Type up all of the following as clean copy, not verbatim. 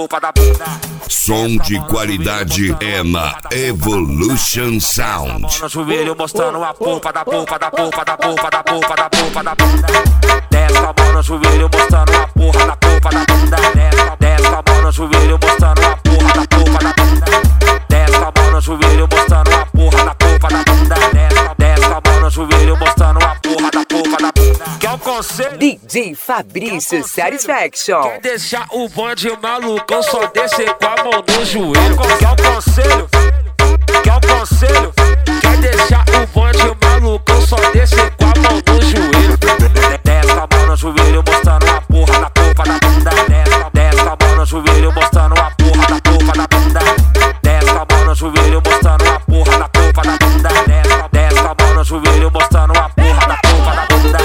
polpa da bunda. Som de qualidade é na Evolution Sound. No joelho mostrando a polpa da polpa da polpa da polpa da polpa da polpa da bunda. Desce com a mão no joelho mostrando a porra da polpa da bunda. Desce com a mão no joelho mostrando a porra da polpa da bunda. Desce com a mão no joelho mostrando a porra da polpa da bunda. Desce com a mão no joelho mostrando a porra da polpa da bunda. Quer um conselho? DJ Fabrício Satisfaction. Quer deixar o bonde malucão, só descer com a mão no joelho. Quer um conselho? Quer um conselho? Quer deixar o bonde malucão, só descer com a mão no joelho. Desce com a mão no joelho mostrando a porra da polpa da bunda. Desce com a mão no joelho mostrando a porra da polpa da bunda. Desce com a mão no joelho mostrando a porra da polpa da bunda. Desce com a mão no joelho mostrando a porra da polpa da bunda.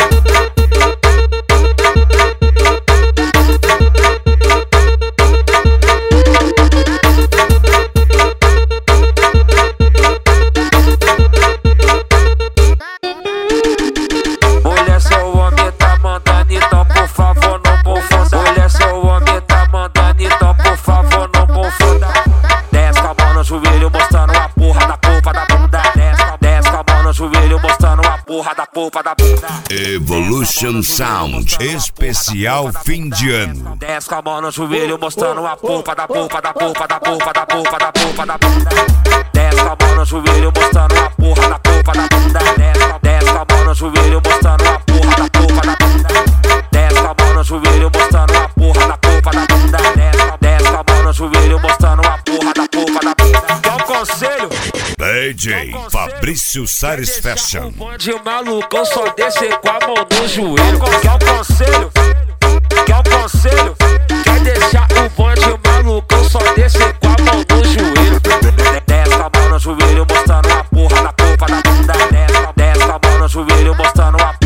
Mulher, seu homem tá mandando, então por favor não confunda. Mulher, seu homem tá mandando, então por favor não confunda. Desce com a mão no joelho mostrando a porra da polpa da bunda. Desce com a mão no joelho mostrando a porra da polpa da bunda. Evolution Sound, especial fim de ano. Desce com a mão no joelho mostrando a polpa da polpa da polpa da polpa da polpa da polpa da bunda. Desce com a mão no joelho mostrando a porra da polpa da bunda. Desce com a mão no joelho mostrando a porra da polpa da bunda. Desce com a mão no joelho mostrando a porra da polpa da bunda. Desce com a mão no joelho mostrando a porra da polpa da bunda. Quer um conselho? DJ Fabrício Satisfaction. O bonde malucão, só descer com a mão no joelho. Quer um conselho? Quer um conselho? Quer deixar o bonde malucão, só descer com a mão no joelho. Desce com a mão no joelho mostrando a porra da polpa da bunda. Desce com a mão no joelho mostrando a